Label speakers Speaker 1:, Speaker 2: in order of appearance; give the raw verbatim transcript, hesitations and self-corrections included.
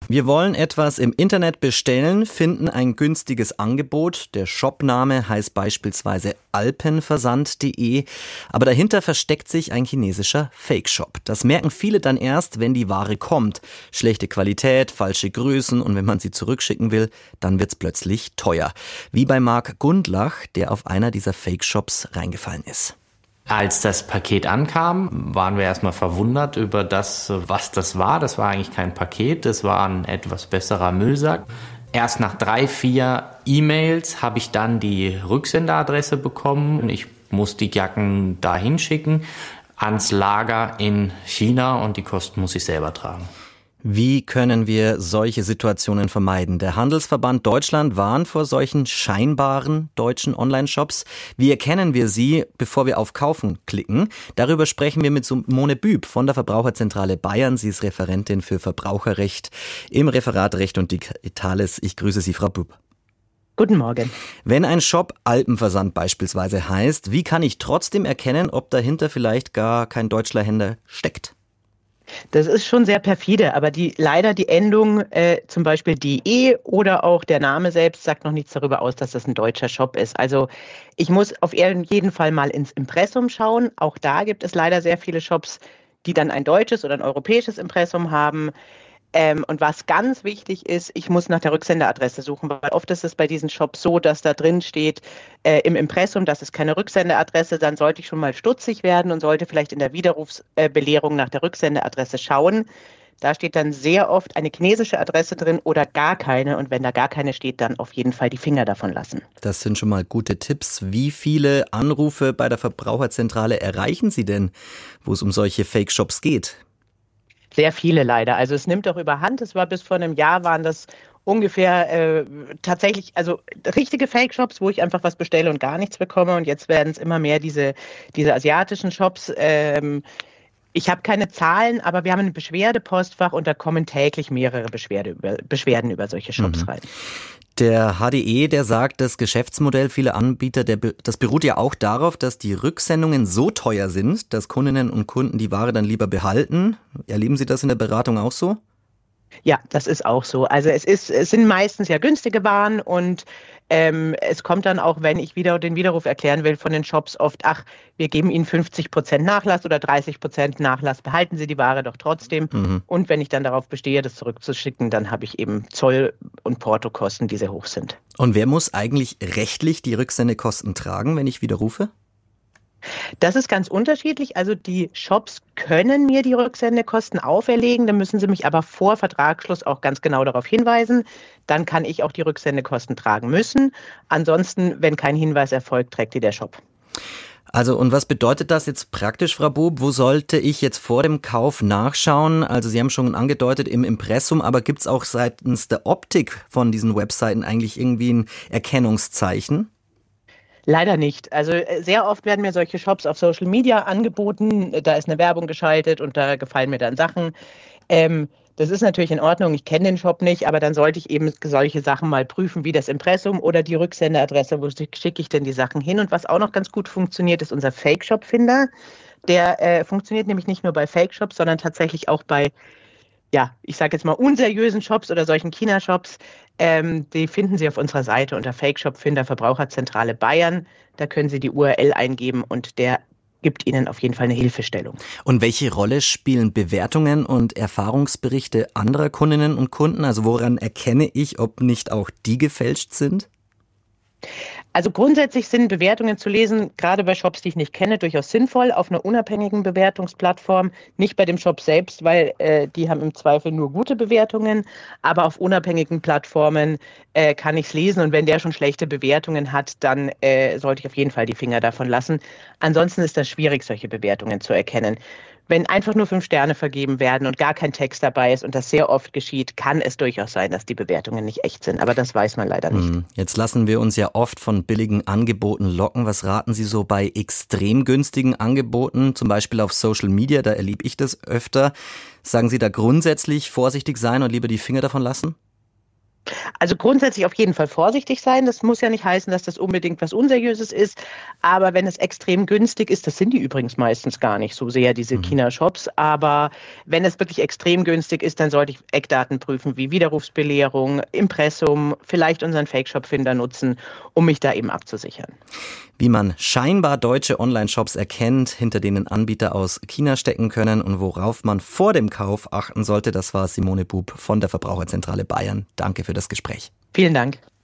Speaker 1: Wir wollen etwas im Internet bestellen, finden ein günstiges Angebot. Der Shopname heißt beispielsweise alpenversand punkt de, aber dahinter versteckt sich ein chinesischer Fake-Shop. Das merken viele dann erst, wenn die Ware kommt. Schlechte Qualität, falsche Größen und wenn man sie zurückschicken will, dann wird's plötzlich teuer. Wie bei Marc Gundlach, der auf einer dieser Fake-Shops reingefallen ist.
Speaker 2: Als das Paket ankam, waren wir erstmal verwundert über das, was das war. Das war eigentlich kein Paket, das war ein etwas besserer Müllsack. Erst nach drei, vier E-Mails habe ich dann die Rücksenderadresse bekommen. Ich muss die Jacken dahin schicken, ans Lager in China und die Kosten muss ich selber tragen.
Speaker 1: Wie können wir solche Situationen vermeiden? Der Handelsverband Deutschland warnt vor solchen scheinbaren deutschen Online-Shops. Wie erkennen wir sie, bevor wir auf Kaufen klicken? Darüber sprechen wir mit Simone Büb von der Verbraucherzentrale Bayern. Sie ist Referentin für Verbraucherrecht im Referat Recht und Digitales. Ich grüße Sie, Frau Büb.
Speaker 3: Guten Morgen.
Speaker 1: Wenn ein Shop Alpenversand beispielsweise heißt, wie kann ich trotzdem erkennen, ob dahinter vielleicht gar kein deutscher Händler steckt?
Speaker 3: Das ist schon sehr perfide, aber die leider die Endung äh, zum Beispiel .de oder auch der Name selbst sagt noch nichts darüber aus, dass das ein deutscher Shop ist. Also ich muss auf jeden Fall mal ins Impressum schauen. Auch da gibt es leider sehr viele Shops, die dann ein deutsches oder ein europäisches Impressum haben. Ähm, und was ganz wichtig ist, ich muss nach der Rücksenderadresse suchen, weil oft ist es bei diesen Shops so, dass da drin steht äh, im Impressum, das ist keine Rücksendeadresse, dann sollte ich schon mal stutzig werden und sollte vielleicht in der Widerrufsbelehrung nach der Rücksendeadresse schauen. Da steht dann sehr oft eine chinesische Adresse drin oder gar keine. Und wenn da gar keine steht, dann auf jeden Fall die Finger davon lassen.
Speaker 1: Das sind schon mal gute Tipps. Wie viele Anrufe bei der Verbraucherzentrale erreichen Sie denn, wo es um solche Fake-Shops geht?
Speaker 3: Sehr viele leider. Also es nimmt auch überhand. Es war bis vor einem Jahr waren das ungefähr äh, tatsächlich, also richtige Fake-Shops, wo ich einfach was bestelle und gar nichts bekomme. Und jetzt werden es immer mehr diese, diese asiatischen Shops. Ähm, ich habe keine Zahlen, aber wir haben ein Beschwerdepostfach und da kommen täglich mehrere Beschwerde über, Beschwerden über solche Shops mhm. rein.
Speaker 1: Der H D E, der sagt, das Geschäftsmodell vieler Anbieter, der, das beruht ja auch darauf, dass die Rücksendungen so teuer sind, dass Kundinnen und Kunden die Ware dann lieber behalten. Erleben Sie das in der Beratung auch so?
Speaker 3: Ja, das ist auch so. Also es ist, es sind meistens ja günstige Waren und ähm, es kommt dann auch, wenn ich wieder den Widerruf erklären will von den Shops oft, ach, wir geben Ihnen fünfzig Prozent Nachlass oder dreißig Prozent Nachlass, behalten Sie die Ware doch trotzdem. Mhm. Und wenn ich dann darauf bestehe, das zurückzuschicken, dann habe ich eben Zoll- und Portokosten, die sehr hoch sind.
Speaker 1: Und wer muss eigentlich rechtlich die Rücksendekosten tragen, wenn ich widerrufe?
Speaker 3: Das ist ganz unterschiedlich. Also die Shops können mir die Rücksendekosten auferlegen, dann müssen sie mich aber vor Vertragsschluss auch ganz genau darauf hinweisen. Dann kann ich auch die Rücksendekosten tragen müssen. Ansonsten, wenn kein Hinweis erfolgt, trägt die der Shop.
Speaker 1: Also und was bedeutet das jetzt praktisch, Frau Bub? Wo sollte ich jetzt vor dem Kauf nachschauen? Also Sie haben schon angedeutet im Impressum, aber gibt es auch seitens der Optik von diesen Webseiten eigentlich irgendwie ein Erkennungszeichen?
Speaker 3: Leider nicht. Also sehr oft werden mir solche Shops auf Social Media angeboten. Da ist eine Werbung geschaltet und da gefallen mir dann Sachen. Ähm, das ist natürlich in Ordnung. Ich kenne den Shop nicht, aber dann sollte ich eben solche Sachen mal prüfen, wie das Impressum oder die Rücksendeadresse. Wo schicke ich denn die Sachen hin? Und was auch noch ganz gut funktioniert, ist unser Fake-Shop-Finder. Der äh, funktioniert nämlich nicht nur bei Fake-Shops, sondern tatsächlich auch bei ja, ich sage jetzt mal unseriösen Shops oder solchen China-Shops, ähm, die finden Sie auf unserer Seite unter Fake-Shop-Finder Verbraucherzentrale Bayern. Da können Sie die U R L eingeben und der gibt Ihnen auf jeden Fall eine Hilfestellung.
Speaker 1: Und welche Rolle spielen Bewertungen und Erfahrungsberichte anderer Kundinnen und Kunden? Also woran erkenne ich, ob nicht auch die gefälscht sind?
Speaker 3: Also grundsätzlich sind Bewertungen zu lesen, gerade bei Shops, die ich nicht kenne, durchaus sinnvoll, auf einer unabhängigen Bewertungsplattform. Nicht bei dem Shop selbst, weil äh, die haben im Zweifel nur gute Bewertungen, aber auf unabhängigen Plattformen äh, kann ich es lesen. Und wenn der schon schlechte Bewertungen hat, dann äh, sollte ich auf jeden Fall die Finger davon lassen. Ansonsten ist das schwierig, solche Bewertungen zu erkennen. Wenn einfach nur fünf Sterne vergeben werden und gar kein Text dabei ist und das sehr oft geschieht, kann es durchaus sein, dass die Bewertungen nicht echt sind. Aber das weiß man leider nicht.
Speaker 1: Jetzt lassen wir uns ja oft von billigen Angeboten locken. Was raten Sie so bei extrem günstigen Angeboten, zum Beispiel auf Social Media? Da erlebe ich das öfter. Sagen Sie da grundsätzlich vorsichtig sein und lieber die Finger davon lassen?
Speaker 3: Also grundsätzlich auf jeden Fall vorsichtig sein. Das muss ja nicht heißen, dass das unbedingt was Unseriöses ist. Aber wenn es extrem günstig ist, das sind die übrigens meistens gar nicht so sehr, diese mhm. China-Shops. Aber wenn es wirklich extrem günstig ist, dann sollte ich Eckdaten prüfen, wie Widerrufsbelehrung, Impressum, vielleicht unseren Fake-Shop-Finder nutzen, um mich da eben abzusichern.
Speaker 1: Wie man scheinbar deutsche Online-Shops erkennt, hinter denen Anbieter aus China stecken können und worauf man vor dem Kauf achten sollte, das war Simone Bub von der Verbraucherzentrale Bayern. Danke für das Gespräch.
Speaker 3: Vielen Dank.